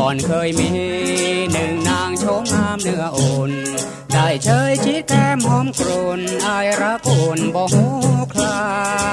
อนเคยมีหนึ่งนางโฉมงามเนื้ออุ่นได้เชยชิดแก้มหอมกรุ่นอายรักอุ่นบ่หูคลา